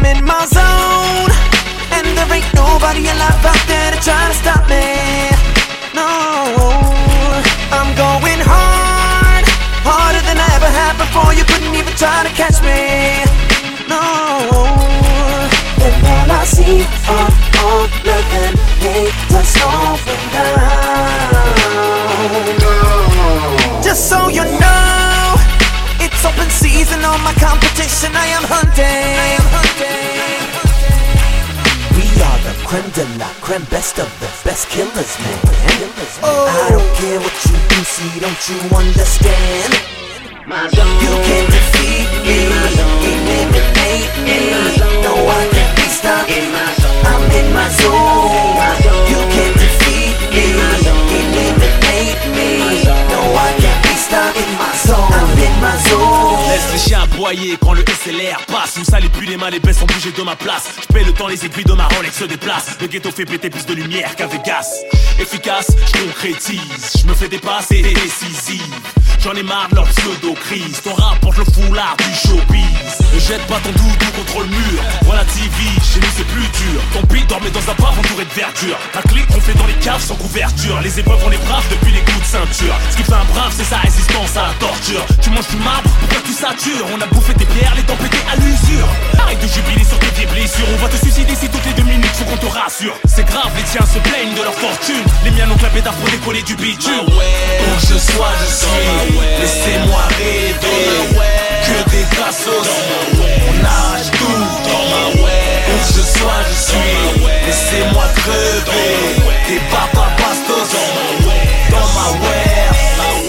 in my zone, and there ain't nobody alive out there to try to stop me. No, I'm going hard, harder than I ever have before. You couldn't even try to catch me. No, and all I see are all love and hate just slowing down. Just so you know, it's open season on my competition. I am hunting. We are the creme de la creme, best of the best killers, man. I don't care what you do, see, don't you understand? You can't defeat me, eliminate me. No, I can't be stopped, I'm in my zone. You can't defeat me, eliminate me. No, I can't be stopped, in my zone, I'm in my zone. Laisse les chiens aboyer quand le SLR passe. Où ça les plus les mains, les baisses sont bougées de ma place. J'paie le temps, les aiguilles de ma Rolex se déplacent. Le ghetto fait péter plus de lumière qu'à Vegas. Efficace, j'concrétise, j'me fais des passes et décisives. J'en ai marre de leur pseudo-crise. Ton rap porte le foulard du showbiz. Ne jette pas ton doudou contre le mur. Relativise, chez nous c'est plus dur. Ton pays dormait dans un bar entouré de verdure. Un clic qu'on fait dans les caves sans couverture. Les épreuves on les braves depuis les coups de ceinture. Ce qui fait un brave c'est sa résistance à la torture. Tu manges du marbre, pourquoi tu satures? On a bouffé tes pierres, les dents pétées à l'usure. Arrête de jubiler sur tes vieilles blessures. On va te suicider si toutes les 2 minutes, faut qu'on te rassure. C'est grave, les tiens se plaignent de leur fortune. Les miens n'ont clapé d'art pour décoller du bitume. Où que je sois, je suis. Laissez-moi rêver. Que des cassos. On arrache tout. Où que je sois, je suis. Laissez-moi crever. Des papas bastos. Dans ma wear.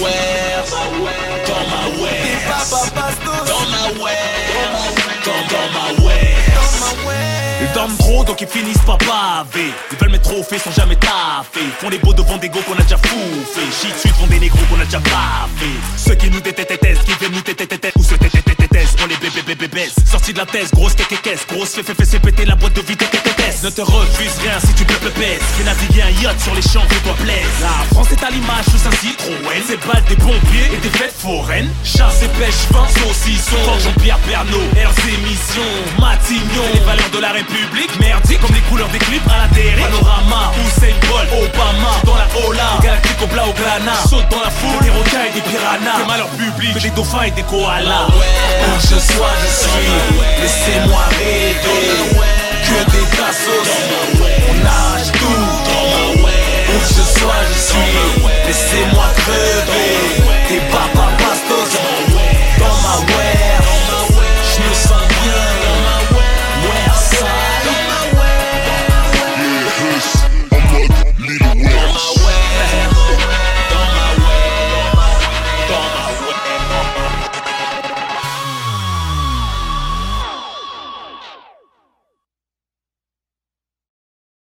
Dans ma wear. Des papas bastos. Dans ma wear. Dans ma wear. Ils dorment trop donc ils finissent par baver. Ils veulent mes trophées sans jamais taffer. Ils font les beaux devant des go qu'on a déjà fouffé. Shit suite font des négros qu'on a déjà baffé. Ceux qui nous détestent, qui viennent nous tétététés. Ou se tétététés, on les bébés. Sorti de la thèse, grosse caisse. Grosse fait péter la boîte de vie tétététés. Ne te refuse rien si tu peux pèse. Fais naviguer un yacht sur les champs, fais-toi plaise. La France est à l'image sous un Citroën. C'est balles des pompiers et des fêtes foraines. Chasse et pêche, vin, saucisson. Quand Jean-Pierre Pernaut, Airs émissions, Matignon. Les valeurs de la République, merdique comme les couleurs des clips à la télé. Panorama, Usain Bolt, Obama. Dans la Ola, galactique au plat au grana. Saute dans la foule, des requins et des piranhas. Fais malheur public, fais des dauphins et des koalas. Où que je sois, je suis. Laissez-moi rêver. Que des cassos. On arrache tout. Où que je sois, je suis. Laissez-moi crever.